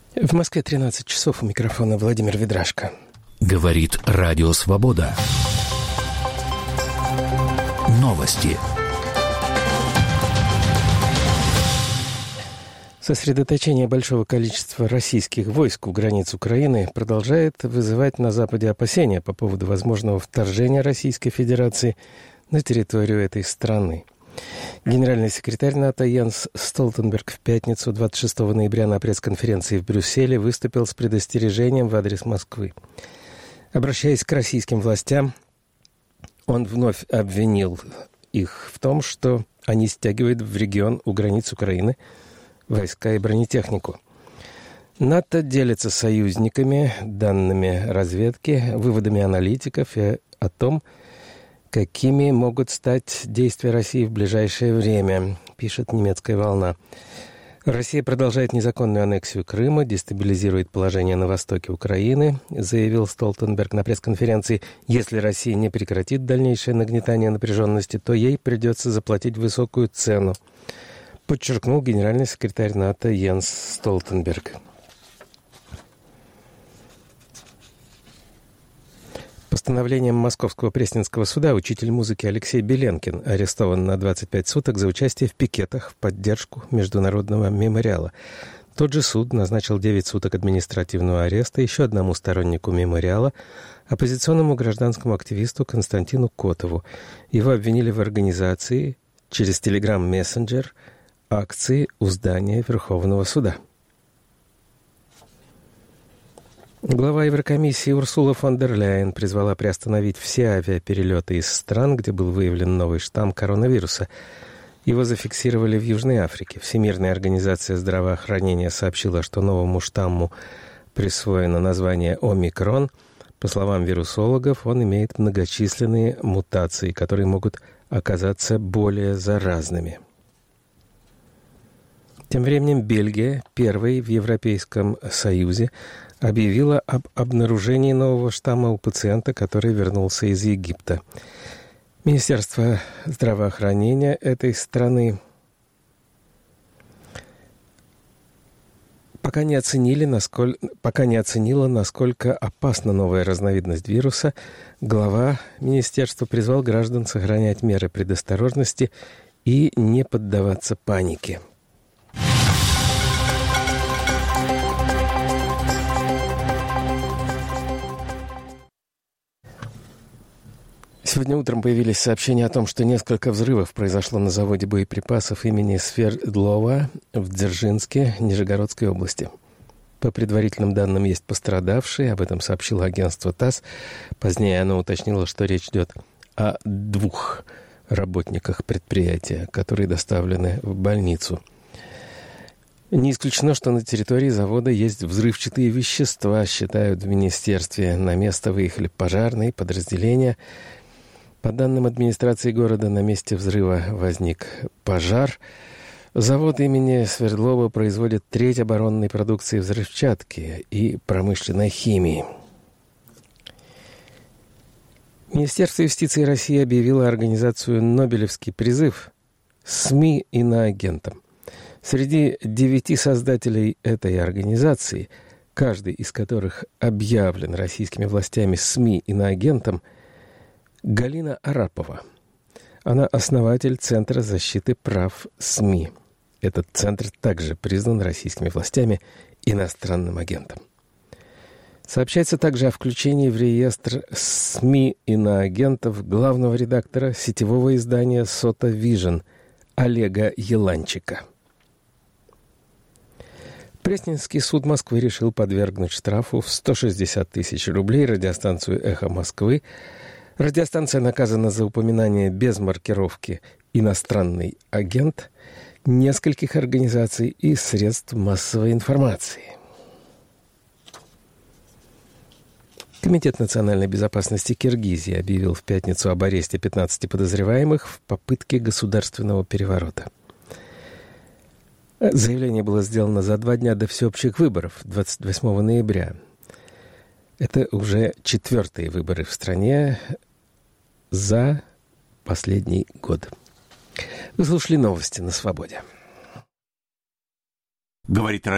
В Москве 13 часов, у микрофона Владимир Ведрашко. Говорит Радио Свобода. Новости. Сосредоточение большого количества российских войск у границ Украины продолжает вызывать на Западе опасения по поводу возможного вторжения Российской Федерации на территорию этой страны. Генеральный секретарь НАТО Йенс Столтенберг в пятницу, 26 ноября, на пресс-конференции в Брюсселе выступил с предостережением в адрес Москвы. Обращаясь к российским властям, он вновь обвинил их в том, что они стягивают в регион у границ Украины войска и бронетехнику. НАТО делится союзниками, данными разведки, выводами аналитиков и о том, какими могут стать действия России в ближайшее время, пишет немецкая «Волна». Россия продолжает незаконную аннексию Крыма, дестабилизирует положение на востоке Украины, заявил Столтенберг на пресс-конференции. Если Россия не прекратит дальнейшее нагнетание напряженности, то ей придется заплатить высокую цену, подчеркнул генеральный секретарь НАТО Йенс Столтенберг. Постановлением Московского Пресненского суда учитель музыки Алексей Беленкин арестован на 25 суток за участие в пикетах в поддержку Международного мемориала. Тот же суд назначил 9 суток административного ареста еще одному стороннику мемориала, оппозиционному гражданскому активисту Константину Котову. Его обвинили в организации через Telegram-мессенджер акции у здания Верховного суда. Глава Еврокомиссии Урсула фон дер Ляйен призвала приостановить все авиаперелеты из стран, где был выявлен новый штамм коронавируса. Его зафиксировали в Южной Африке. Всемирная организация здравоохранения сообщила, что новому штамму присвоено название «Омикрон». По словам вирусологов, он имеет многочисленные мутации, которые могут оказаться более заразными. Тем временем Бельгия, первой в Европейском Союзе, объявила об обнаружении нового штамма у пациента, который вернулся из Египта. Министерство здравоохранения этой страны пока не оценило, насколько опасна новая разновидность вируса. Глава министерства призвал граждан сохранять меры предосторожности и не поддаваться панике. Сегодня утром появились сообщения о том, что несколько взрывов произошло на заводе боеприпасов имени Свердлова в Дзержинске, Нижегородской области. По предварительным данным, есть пострадавшие, об этом сообщило агентство ТАСС. Позднее оно уточнило, что речь идет о 2 работниках предприятия, которые доставлены в больницу. Не исключено, что на территории завода есть взрывчатые вещества, считают в министерстве. На место выехали пожарные подразделения. По данным администрации города, на месте взрыва возник пожар. Завод имени Свердлова производит треть оборонной продукции взрывчатки и промышленной химии. Министерство юстиции России объявило организацию «Нобелевский призыв» СМИ иноагентам. Среди 9 создателей этой организации, каждый из которых объявлен российскими властями СМИ иноагентом, Галина Арапова. Она основатель Центра защиты прав СМИ. Этот центр также признан российскими властями иностранным агентом. Сообщается также о включении в реестр СМИ иноагентов главного редактора сетевого издания «Сота Вижн» Олега Еланчика. Пресненский суд Москвы решил подвергнуть штрафу в 160 тысяч рублей радиостанцию «Эхо Москвы». Радиостанция наказана за упоминание без маркировки «иностранный агент» нескольких организаций и средств массовой информации. Комитет национальной безопасности Киргизии объявил в пятницу об аресте 15 подозреваемых в попытке государственного переворота. Заявление было сделано за 2 дня до всеобщих выборов 28 ноября. Это уже 4-е выборы в стране за последний год. Вы слушали новости на Свободе. Говорит